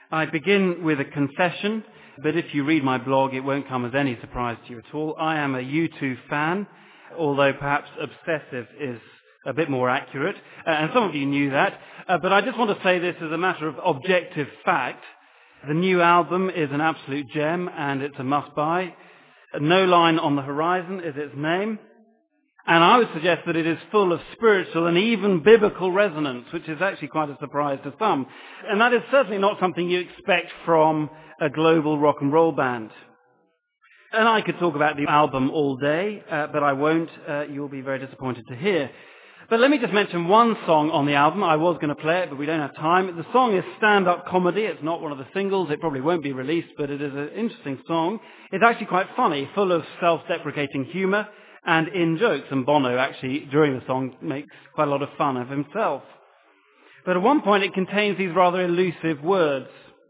I begin with a confession, but if you read my blog, it won't come as any surprise to you at all. I am a U2 fan, although perhaps obsessive is a bit more accurate, and some of you knew that. But I just want to say this as a matter of objective fact. The new album is an absolute gem, and it's a must-buy. No Line on the Horizon is its name. And I would suggest that it is full of spiritual and even biblical resonance, which is actually quite a surprise to some. And that is certainly not something you expect from a global rock and roll band. And I could talk about the album all day, but I won't. You'll be very disappointed to hear. But let me just mention one song on the album. I was going to play it, but we don't have time. The song is Stand-Up Comedy. It's not one of the singles. It probably won't be released, but it is an interesting song. It's actually quite funny, full of self-deprecating humour and in-jokes. And Bono actually, during the song, makes quite a lot of fun of himself. But at one point it contains these rather elusive words.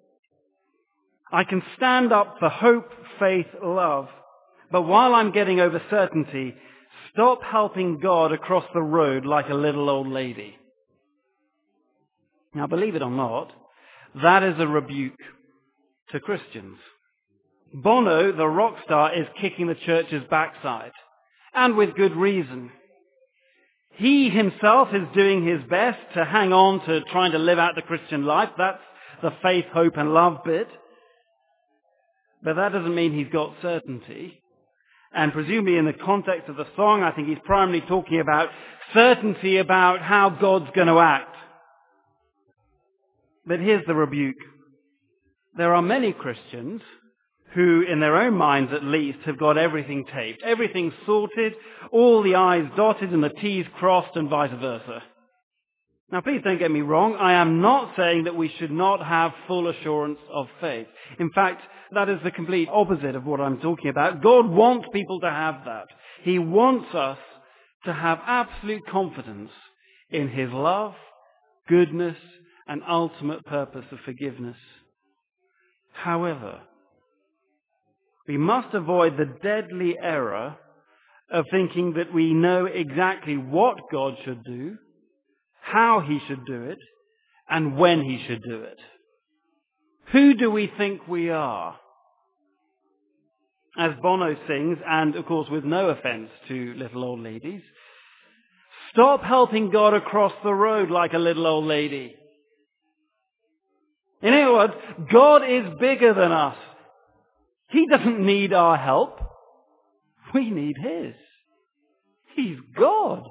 I can stand up for hope, faith, love, but while I'm getting over certainty, stop helping God across the road like a little old lady. Now, believe it or not, that is a rebuke to Christians. Bono, the rock star, is kicking the church's backside, and with good reason. He himself is doing his best to hang on to trying to live out the Christian life. That's the faith, hope, and love bit. But that doesn't mean he's got certainty. And presumably in the context of the song, I think he's primarily talking about certainty about how God's going to act. But here's the rebuke. There are many Christians who, in their own minds at least, have got everything taped, everything sorted, all the I's dotted and the T's crossed and vice versa. Now, please don't get me wrong. I am not saying that we should not have full assurance of faith. In fact, that is the complete opposite of what I'm talking about. God wants people to have that. He wants us to have absolute confidence in His love, goodness, and ultimate purpose of forgiveness. However, we must avoid the deadly error of thinking that we know exactly what God should do, how He should do it, and when He should do it. Who do we think we are? As Bono sings, and of course with no offence to little old ladies, stop helping God across the road like a little old lady. In other words, God is bigger than us. He doesn't need our help. We need His. He's God.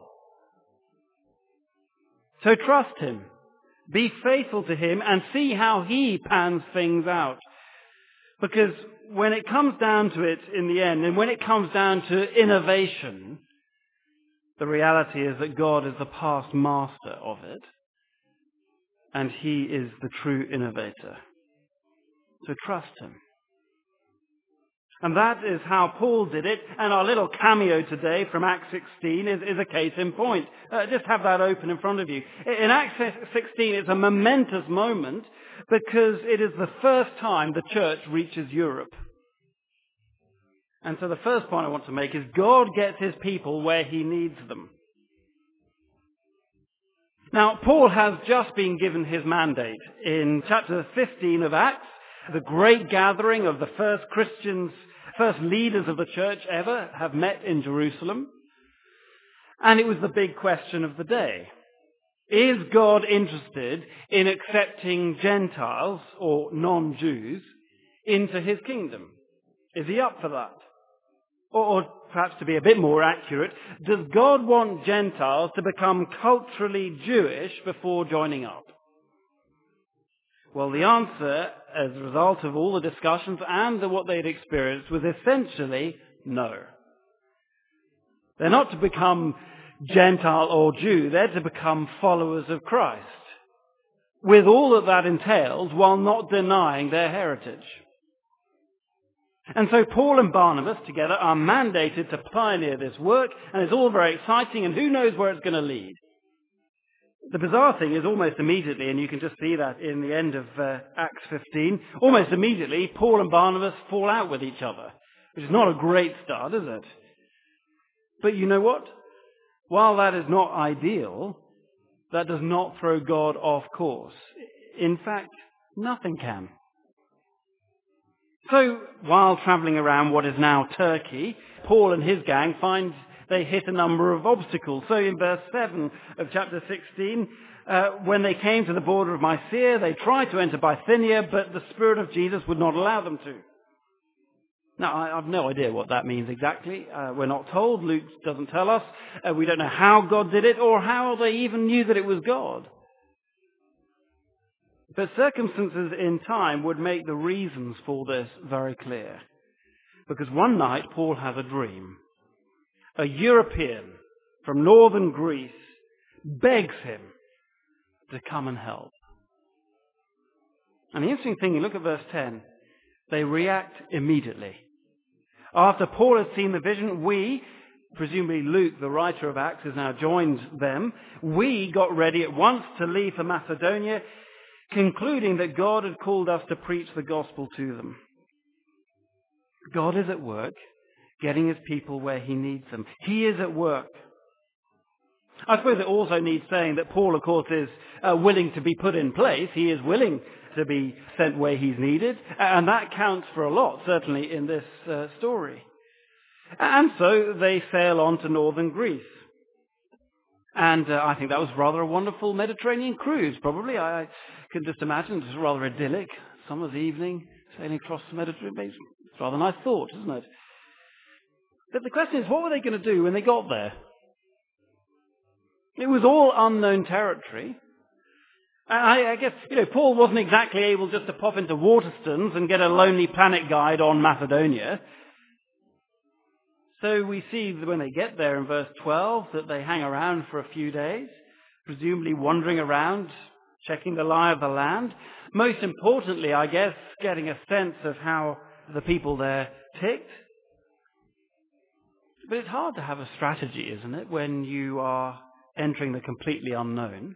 So trust Him. Be faithful to Him and see how He pans things out. Because when it comes down to it in the end, and when it comes down to innovation, the reality is that God is the past master of it, and He is the true innovator. So trust Him. And that is how Paul did it, and our little cameo today from Acts 16 is a case in point. Just have that open in front of you. In Acts 16, it's a momentous moment because it is the first time the church reaches Europe. And so the first point I want to make is God gets His people where He needs them. Now, Paul has just been given his mandate. In chapter 15 of Acts, the great gathering of the first Christians, first leaders of the church ever have met in Jerusalem. And it was the big question of the day. Is God interested in accepting Gentiles or non-Jews into His kingdom? Is He up for that? Or perhaps to be a bit more accurate, does God want Gentiles to become culturally Jewish before joining up? Well, the answer, as a result of all the discussions and what they'd experienced, was essentially no. They're not to become Gentile or Jew. They're to become followers of Christ, with all that that entails, while not denying their heritage. And so Paul and Barnabas together are mandated to pioneer this work, and it's all very exciting, and who knows where it's going to lead. The bizarre thing is almost immediately, and you can just see that in the end of Acts 15, almost immediately Paul and Barnabas fall out with each other, which is not a great start, is it? But you know what? While that is not ideal, that does not throw God off course. In fact, nothing can. So, while travelling around what is now Turkey, Paul and his gang find they hit a number of obstacles. So in verse 7 of chapter 16, when they came to the border of Mysia, they tried to enter Bithynia, but the Spirit of Jesus would not allow them to. Now, I have no idea what that means exactly. We're not told. Luke doesn't tell us. We don't know how God did it or how they even knew that it was God. But circumstances in time would make the reasons for this very clear. Because one night, Paul has a dream. A European from northern Greece begs him to come and help. And the interesting thing, you look at verse 10, they react immediately. After Paul had seen the vision, we, presumably Luke, the writer of Acts, has now joined them, we got ready at once to leave for Macedonia, concluding that God had called us to preach the gospel to them. God is at work, getting his people where he needs them. He is at work. I suppose it also needs saying that Paul, of course, is willing to be put in place. He is willing to be sent where he's needed. And that counts for a lot, certainly, in this story. And so they sail on to northern Greece. And I think that was rather a wonderful Mediterranean cruise, probably. I can just imagine it was rather idyllic. Summer's evening, sailing across the Mediterranean. It's rather a nice thought, isn't it? But the question is, what were they going to do when they got there? It was all unknown territory. I guess, Paul wasn't exactly able just to pop into Waterstones and get a Lonely Planet guide on Macedonia. So we see that when they get there in verse 12 that they hang around for a few days, presumably wandering around, checking the lie of the land. Most importantly, I guess, getting a sense of how the people there ticked. But it's hard to have a strategy, isn't it, when you are entering the completely unknown.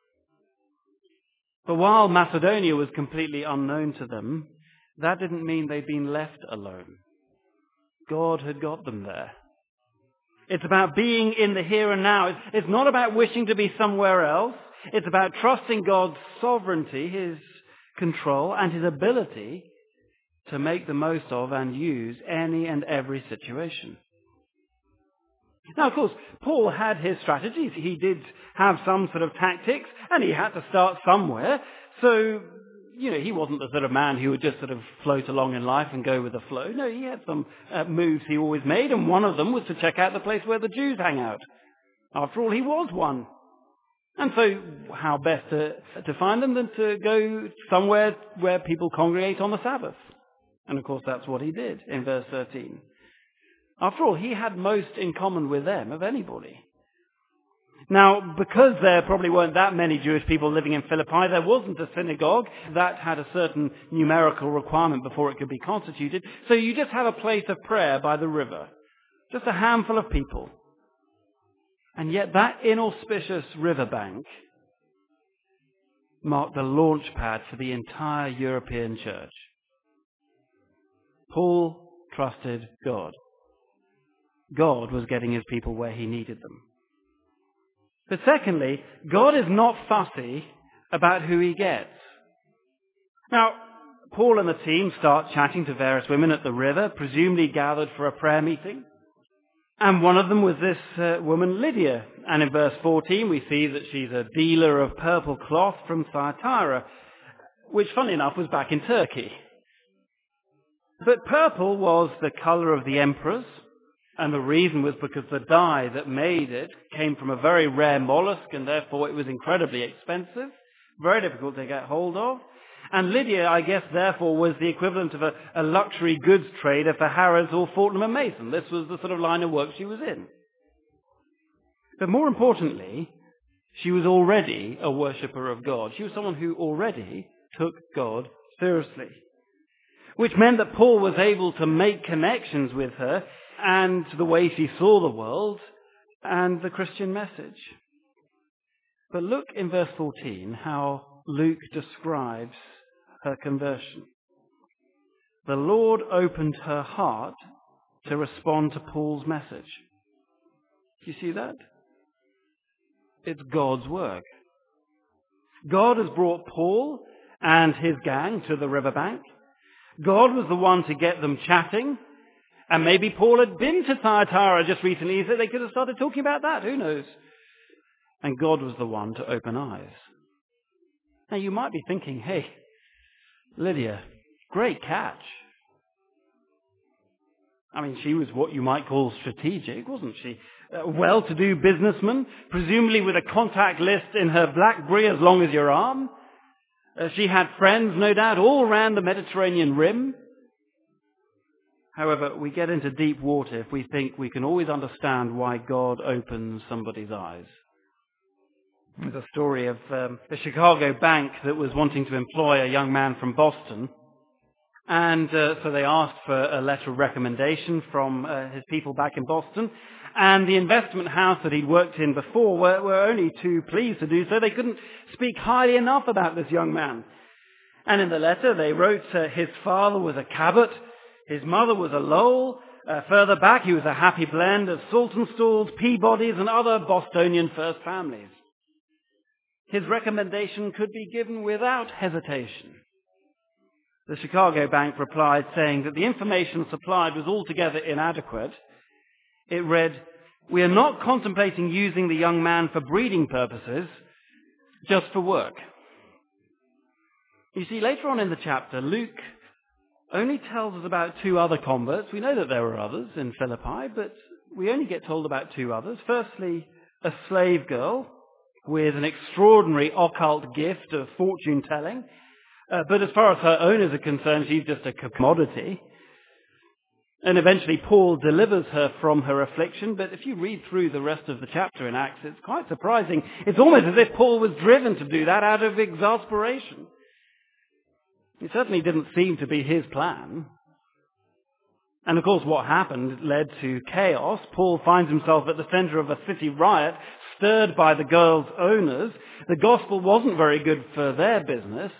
But while Macedonia was completely unknown to them, that didn't mean they'd been left alone. God had got them there. It's about being in the here and now. It's not about wishing to be somewhere else. It's about trusting God's sovereignty, his control, and his ability to make the most of and use any and every situation. Now, of course, Paul had his strategies. He did have some sort of tactics, and he had to start somewhere. So, he wasn't the sort of man who would just sort of float along in life and go with the flow. No, he had some moves he always made, and one of them was to check out the place where the Jews hang out. After all, he was one. And so, how best to find them than to go somewhere where people congregate on the Sabbath? And of course, that's what he did in verse 13. After all, he had most in common with them of anybody. Now, because there probably weren't that many Jewish people living in Philippi, there wasn't a synagogue that had a certain numerical requirement before it could be constituted. So you just have a place of prayer by the river. Just a handful of people. And yet that inauspicious riverbank marked the launch pad for the entire European church. Paul trusted God. God was getting his people where he needed them. But secondly, God is not fussy about who he gets. Now, Paul and the team start chatting to various women at the river, presumably gathered for a prayer meeting. And one of them was this woman, Lydia. And in verse 14, we see that she's a dealer of purple cloth from Thyatira, which, funnily enough, was back in Turkey. But purple was the colour of the emperors. And the reason was because the dye that made it came from a very rare mollusk, and therefore it was incredibly expensive, very difficult to get hold of. And Lydia, I guess, therefore was the equivalent of a luxury goods trader for Harrods or Fortnum & Mason. This was the sort of line of work she was in. But more importantly, she was already a worshipper of God. She was someone who already took God seriously. Which meant that Paul was able to make connections with her and the way she saw the world and the Christian message. But look in verse 14 how Luke describes her conversion. The Lord opened her heart to respond to Paul's message. Do you see that? It's God's work. God has brought Paul and his gang to the riverbank. God was the one to get them chatting. And maybe Paul had been to Thyatira just recently, so they could have started talking about that. Who knows? And God was the one to open eyes. Now you might be thinking, hey, Lydia, great catch. I mean, she was what you might call strategic, wasn't she? A well-to-do businessman, presumably with a contact list in her BlackBerry as long as your arm. She had friends, no doubt, all around the Mediterranean rim. However, we get into deep water if we think we can always understand why God opens somebody's eyes. There's a story of a Chicago bank that was wanting to employ a young man from Boston. And so they asked for a letter of recommendation from his people back in Boston. And the investment house that he'd worked in before were only too pleased to do so. They couldn't speak highly enough about this young man. And in the letter they wrote his father was a Cabot, his mother was a Lowell. Further back he was a happy blend of Saltonstalls, Peabodys and other Bostonian first families. His recommendation could be given without hesitation. The Chicago bank replied saying that the information supplied was altogether inadequate. It read, "We are not contemplating using the young man for breeding purposes, just for work." You see, later on in the chapter, Luke only tells us about 2 other converts. We know that there were others in Philippi, but we only get told about 2 others. Firstly, a slave girl with an extraordinary occult gift of fortune telling. But as far as her owners are concerned, she's just a commodity. And eventually Paul delivers her from her affliction. But if you read through the rest of the chapter in Acts, it's quite surprising. It's almost as if Paul was driven to do that out of exasperation. It certainly didn't seem to be his plan. And of course what happened led to chaos. Paul finds himself at the center of a city riot, stirred by the girl's owners. The gospel wasn't very good for their business.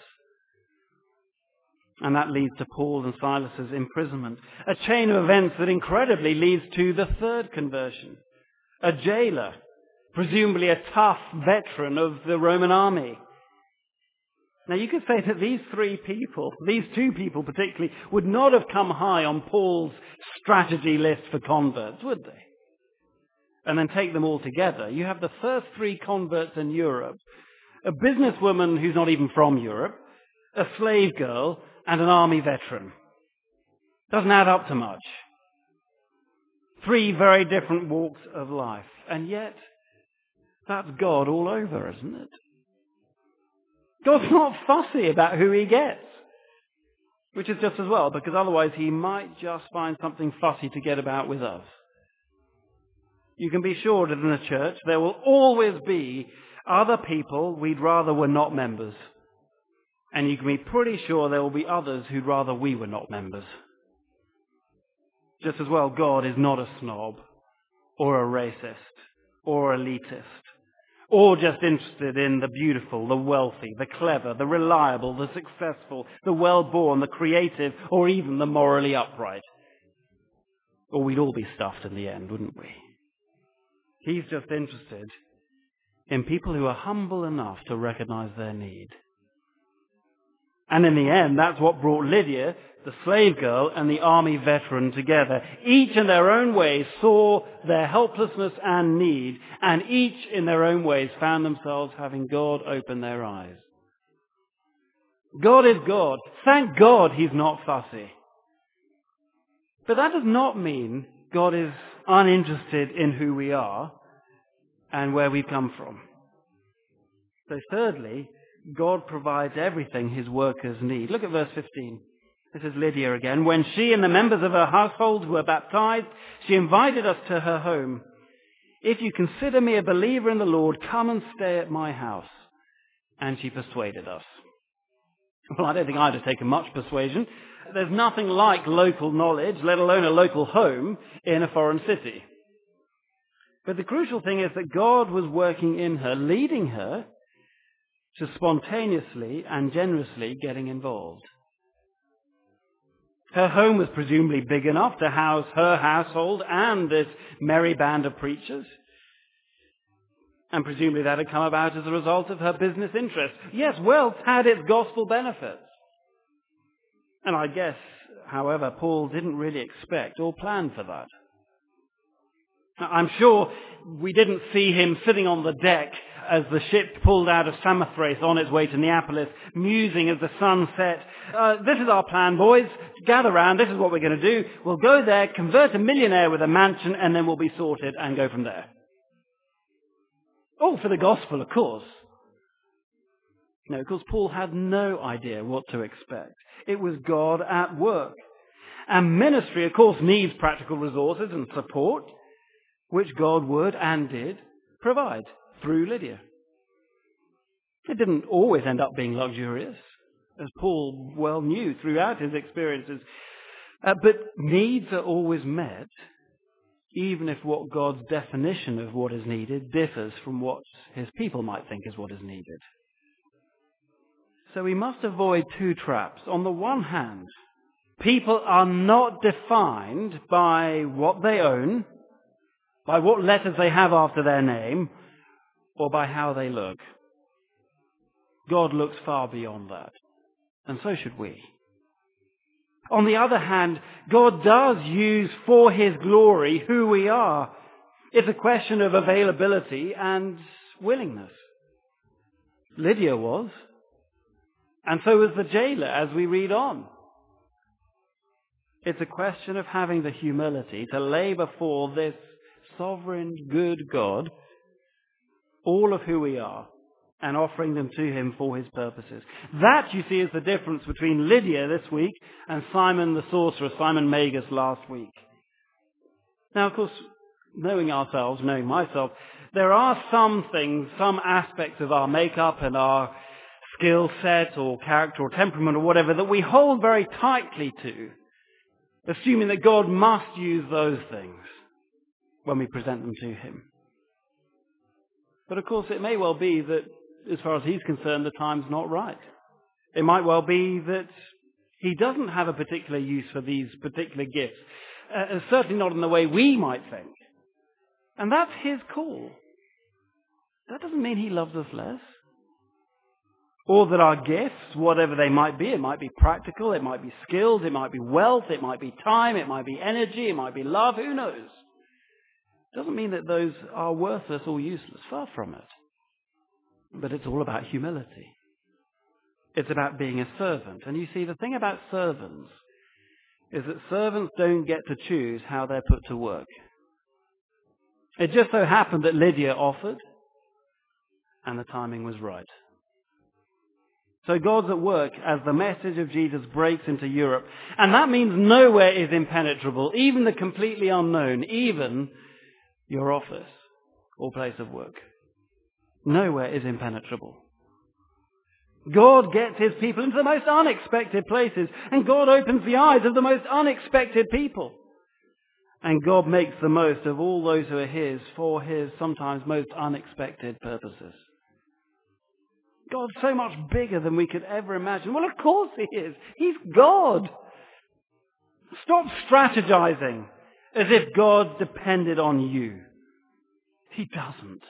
And that leads to Paul and Silas's imprisonment. A chain of events that incredibly leads to the 3rd conversion. A jailer, presumably a tough veteran of the Roman army. Now you could say that these 3 people, these 2 people particularly, would not have come high on Paul's strategy list for converts, would they? And then take them all together. You have the first 3 converts in Europe, a businesswoman who's not even from Europe, a slave girl, and an army veteran. Doesn't add up to much. 3 very different walks of life. And yet, that's God all over, isn't it? God's not fussy about who he gets. Which is just as well, because otherwise he might just find something fussy to get about with us. You can be sure that in the church there will always be other people we'd rather were not members. And you can be pretty sure there will be others who'd rather we were not members. Just as well, God is not a snob, or a racist, or elitist, or just interested in the beautiful, the wealthy, the clever, the reliable, the successful, the well-born, the creative, or even the morally upright. Or we'd all be stuffed in the end, wouldn't we? He's just interested in people who are humble enough to recognize their need. And in the end, that's what brought Lydia, the slave girl, and the army veteran together. Each in their own ways saw their helplessness and need, and each in their own ways found themselves having God open their eyes. God is God. Thank God he's not fussy. But that does not mean God is uninterested in who we are and where we've come from. So thirdly, God provides everything his workers need. Look at verse 15. This is Lydia again. When she and the members of her household were baptized, she invited us to her home. "If you consider me a believer in the Lord, come and stay at my house." And she persuaded us. Well, I don't think I'd have taken much persuasion. There's nothing like local knowledge, let alone a local home, in a foreign city. But the crucial thing is that God was working in her, leading her to spontaneously and generously getting involved. Her home was presumably big enough to house her household and this merry band of preachers. And presumably that had come about as a result of her business interests. Yes, wealth had its gospel benefits. And I guess, however, Paul didn't really expect or plan for that. I'm sure we didn't see him sitting on the deck as the ship pulled out of Samothrace on its way to Neapolis, musing as the sun set. This is our plan, boys. Gather round. This is what we're going to do. We'll go there, convert a millionaire with a mansion, and then we'll be sorted and go from there. All for the gospel, of course. No, of course, Paul had no idea what to expect. It was God at work. And ministry, of course, needs practical resources and support, which God would and did provide through Lydia. It didn't always end up being luxurious, as Paul well knew throughout his experiences. But needs are always met, even if what God's definition of what is needed differs from what his people might think is what is needed. So we must avoid two traps. On the one hand, people are not defined by what they own, by what letters they have after their name, or by how they look. God looks far beyond that, and so should we. On the other hand, God does use for his glory who we are. It's a question of availability and willingness. Lydia was, and so was the jailer, as we read on. It's a question of having the humility to lay before this sovereign, good God all of who we are and offering them to him for his purposes. That, you see, is the difference between Lydia this week and Simon the sorcerer, Simon Magus last week. Now, of course, knowing ourselves, knowing myself, there are some things, some aspects of our makeup and our skill set or character or temperament or whatever that we hold very tightly to, assuming that God must use those things when we present them to him. But of course, it may well be that, as far as he's concerned, the time's not right. It might well be that he doesn't have a particular use for these particular gifts, certainly not in the way we might think. And that's his call. That doesn't mean he loves us less. Or that our gifts, whatever they might be, it might be practical, it might be skills, it might be wealth, it might be time, it might be energy, it might be love, who knows? Doesn't mean that those are worthless or useless. Far from it. But it's all about humility. It's about being a servant. And you see, the thing about servants is that servants don't get to choose how they're put to work. It just so happened that Lydia offered, and the timing was right. So God's at work as the message of Jesus breaks into Europe. And that means nowhere is impenetrable, even the completely unknown, even your office or place of work. Nowhere is impenetrable. God gets his people into the most unexpected places, and God opens the eyes of the most unexpected people. And God makes the most of all those who are his for his sometimes most unexpected purposes. God's so much bigger than we could ever imagine. Well, of course he is. He's God. Stop strategizing as if God depended on you. He doesn't.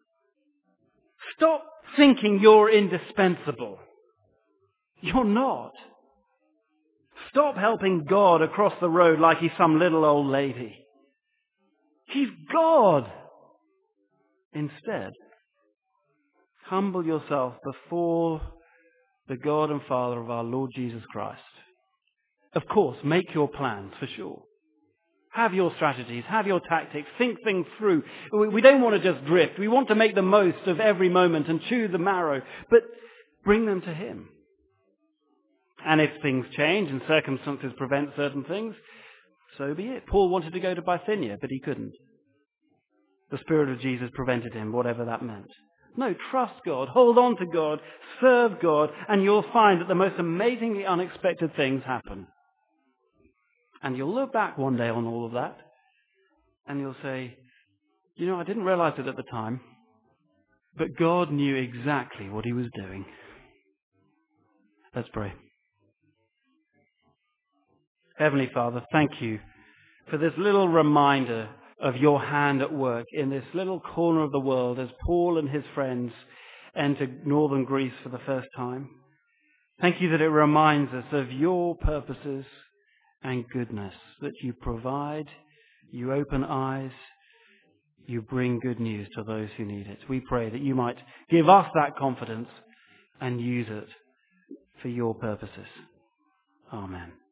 Stop thinking you're indispensable. You're not. Stop helping God across the road like he's some little old lady. He's God. Instead, humble yourself before the God and Father of our Lord Jesus Christ. Of course, make your plans for sure. Have your strategies, have your tactics, think things through. We don't want to just drift. We want to make the most of every moment and chew the marrow, but bring them to him. And if things change and circumstances prevent certain things, so be it. Paul wanted to go to Bithynia, but he couldn't. The Spirit of Jesus prevented him, whatever that meant. No, trust God, hold on to God, serve God, and you'll find that the most amazingly unexpected things happen. And you'll look back one day on all of that, and you'll say, you know, I didn't realize it at the time, but God knew exactly what he was doing. Let's pray. Heavenly Father, thank you for this little reminder of your hand at work in this little corner of the world as Paul and his friends entered northern Greece for the first time. Thank you that it reminds us of your purposes and goodness, that you provide, you open eyes, you bring good news to those who need it. We pray that you might give us that confidence and use it for your purposes. Amen.